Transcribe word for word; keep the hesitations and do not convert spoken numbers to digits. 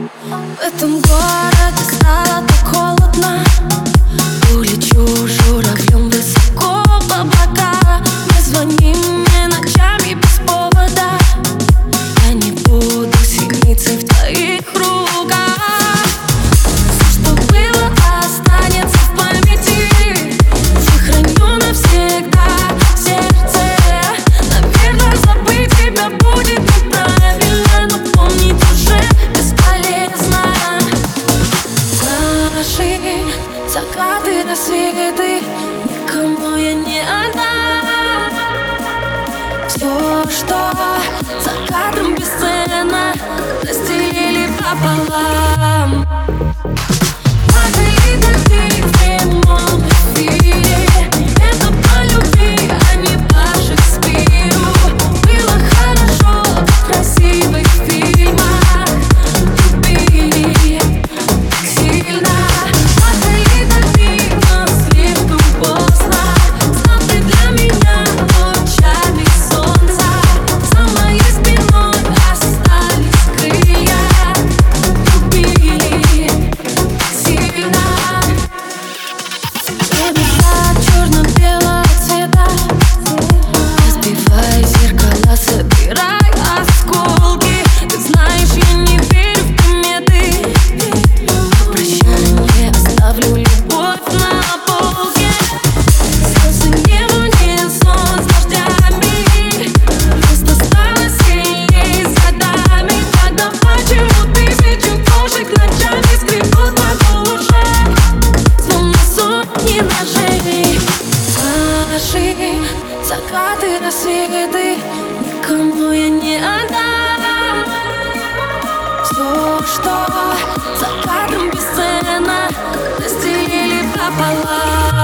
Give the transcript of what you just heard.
В этом городе стало так холодно. Улечу журавлем высоко в облака. Не звони мне ночами без повода. Я не буду синицей в твоих руках. Все, что было, останется в памяти. Сохраню навсегда в сердце. Наверное, забыть тебя будет неправильно, но помнить уже бесполезно. Наши закаты, рассветы, никому я не отдам. Все, что за кадром бесценно, разделили пополам. Падали дожди в прямом эфире. Это по любви, а не по Шекспиру. Было хорошо в красивых фильмах. Любили так сильно. Падали дожди, но слишком поздно. Знал ты для меня лучами солнца. За моей спиной остались крылья. Любили так сильно. Небеса черно-белого цвета. Разбивай зеркала, собирай осколки. Ты знаешь, я не верю в приметы. На прощание оставлю любовь на полке. Слезы не в унисон с дождями. Просто стало сильней с годами. Тогда почему тысячу кошек ночами скребут по душе, словно сотни ножей? Наши закаты, рассветы, никому я не отдам. Все, что за кадром бесценно, разделили пополам.